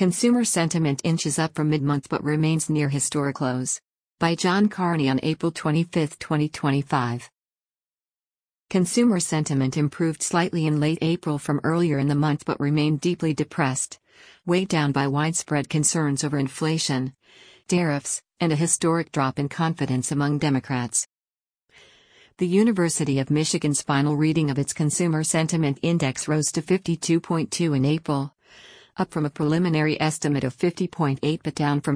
Consumer sentiment inches up from mid-month but remains near historic lows. By John Carney on April 25, 2025. Consumer sentiment improved slightly in late April from earlier in the month but remained deeply depressed, weighed down by widespread concerns over inflation, tariffs, and a historic drop in confidence among Democrats. The University of Michigan's final reading of its Consumer Sentiment Index rose to 52.2 in April, up from a preliminary estimate of 50.8 but down from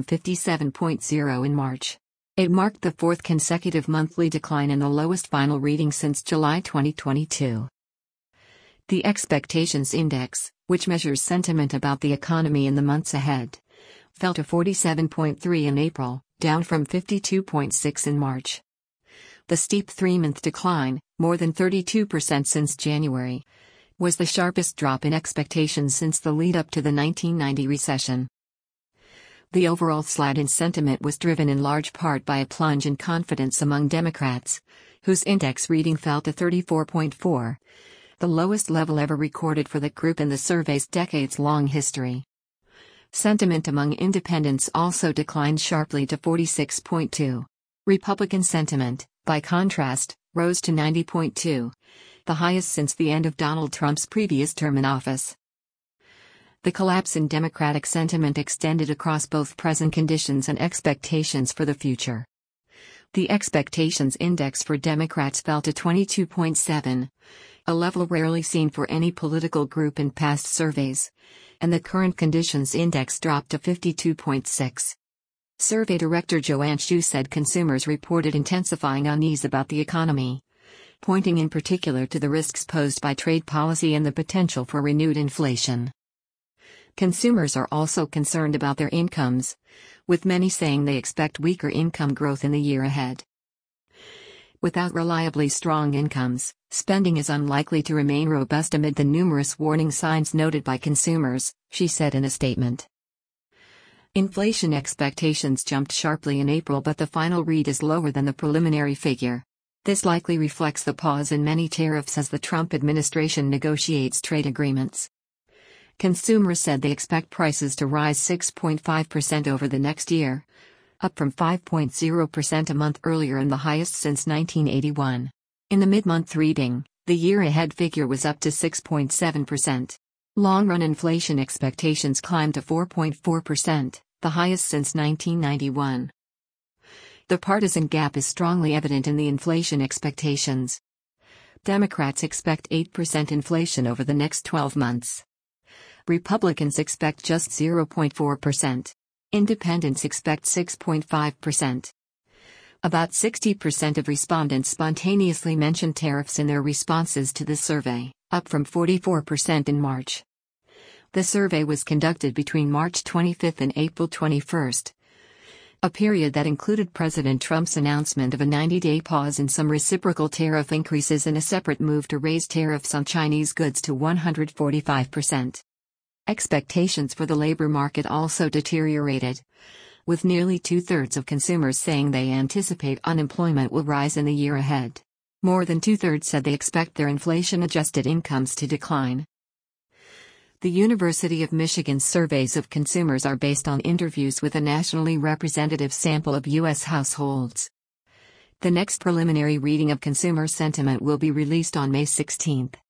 57.0 in March. It marked the fourth consecutive monthly decline and the lowest final reading since July 2022. The Expectations Index, which measures sentiment about the economy in the months ahead, fell to 47.3 in April, down from 52.6 in March. The steep three-month decline, more than 32% since January, was the sharpest drop in expectations since the lead-up to the 1990 recession. The overall slide in sentiment was driven in large part by a plunge in confidence among Democrats, whose index reading fell to 34.4, the lowest level ever recorded for the group in the survey's decades-long history. Sentiment among independents also declined sharply to 46.2. Republican sentiment, by contrast, rose to 90.2, the highest since the end of Donald Trump's previous term in office. The collapse in Democratic sentiment extended across both present conditions and expectations for the future. The Expectations Index for Democrats fell to 22.7, a level rarely seen for any political group in past surveys, and the Current Conditions Index dropped to 52.6. Survey Director Joanne Shu said consumers reported intensifying unease about the economy, pointing in particular to the risks posed by trade policy and the potential for renewed inflation. Consumers are also concerned about their incomes, with many saying they expect weaker income growth in the year ahead. Without reliably strong incomes, spending is unlikely to remain robust amid the numerous warning signs noted by consumers, she said in a statement. Inflation expectations jumped sharply in April, but the final read is lower than the preliminary figure. This likely reflects the pause in many tariffs as the Trump administration negotiates trade agreements. Consumers said they expect prices to rise 6.5% over the next year, up from 5.0% a month earlier and the highest since 1981. In the mid-month reading, the year-ahead figure was up to 6.7%. Long-run inflation expectations climbed to 4.4%, the highest since 1991. The partisan gap is strongly evident in the inflation expectations. Democrats expect 8% inflation over the next 12 months. Republicans expect just 0.4%. Independents expect 6.5%. About 60% of respondents spontaneously mentioned tariffs in their responses to the survey, up from 44% in March. The survey was conducted between March 25 and April 21, a period that included President Trump's announcement of a 90-day pause in some reciprocal tariff increases and a separate move to raise tariffs on Chinese goods to 145%. Expectations for the labor market also deteriorated, with nearly two-thirds of consumers saying they anticipate unemployment will rise in the year ahead. More than two-thirds said they expect their inflation-adjusted incomes to decline. The University of Michigan's surveys of consumers are based on interviews with a nationally representative sample of U.S. households. The next preliminary reading of consumer sentiment will be released on May 16.